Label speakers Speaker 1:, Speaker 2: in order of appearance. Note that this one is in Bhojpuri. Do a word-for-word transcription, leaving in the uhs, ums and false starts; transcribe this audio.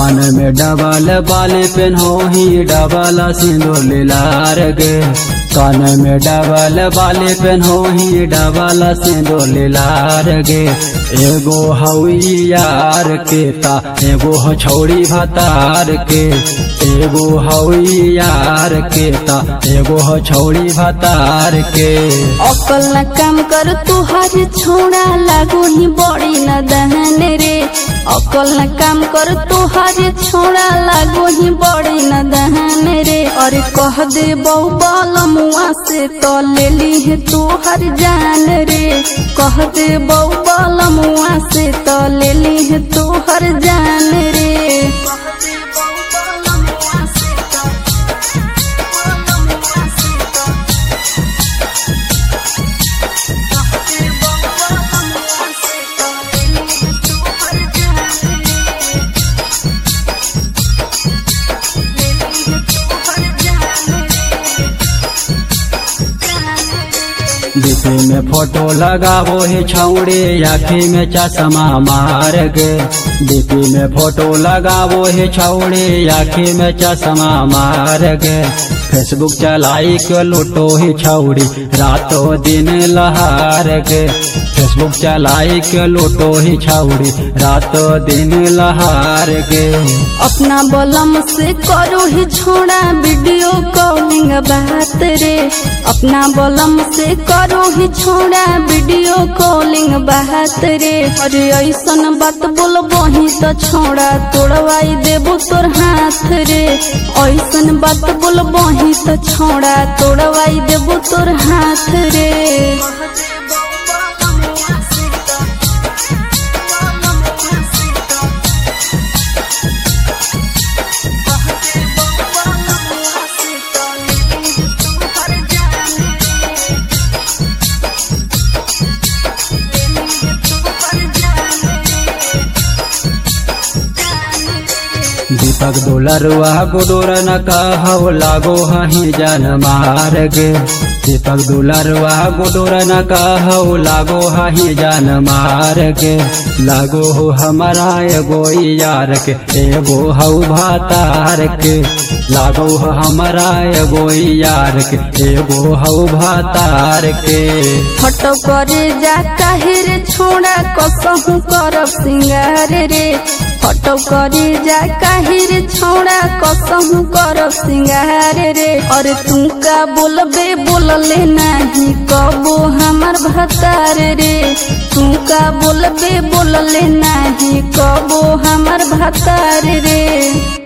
Speaker 1: कान में डबल बाले पेन्हो ही डबल सिंदूर लीलार गे। कान में डबल बाले पेन्हो ही डबल सिंदूर लीलार गे। एगो हई यार के ता एगो हो छौड़ी भतार के। एगो हई यार के ता एगो हो छौड़ी भतार के।
Speaker 2: अकल न काम कर तुहार छोड़ा लागो ही बड़ी न दहन रे। अकल न काम कर तुहार छोड़ा लागो ही बड़ी न दहन रे। और कह दे बहु बाल मुआ से तो ले ली है तुहार जान रे। कह दे बहु बाल मुआ से तो ले ली है तुहार जान रे।
Speaker 1: डीपी में फोटो लगावो ही छौड़े आँखी में चश्मा मार गे। डीपी में फोटो लगावो ही छौड़े आँखी में चश्मा मार गे। फेसबुक चलाई के लूटो ही छौड़ी रातों दिन लहार गे। फेसबुक चलाई के लूटो ही छौड़ी रातों दिन लहार गे।
Speaker 2: अपना बलम से करो ही छोड़ा वीडियो कॉलिंग बात रे। अपना बलम से करो ही छोड़ा वीडियो कॉलिंग बात रे। अरे ऐसन बात बोलबो ही तो छोड़ा तोड़वाई देबो तोर हाथ रे। ऐसन बात बोलबो ही तो छोड़ा तोड़वाई देबो तोर हाथ रे।
Speaker 1: दीपक दुलरुआ गुडोर न कहौ लागो हही जन मार गे। दीपक दुलरुआ गुडोर न कहौ लागो हही जन मार गे। लागो हो हमारा एगो यार के एगो हऊ भातार के। लागो हो हमारा एगो यार के एगो हऊ भातार के।
Speaker 2: फटो करे जा काहिर छोड़ा कसहु करब सिंगार रे। फटो करे जा काहिर छोड़ा कसहु करब सिंगार रे। और तू का बोलबे बोलले नाही कबो हमर भतार रे। तू का बोलबे बोलले नाही कबो हमर भतार रे।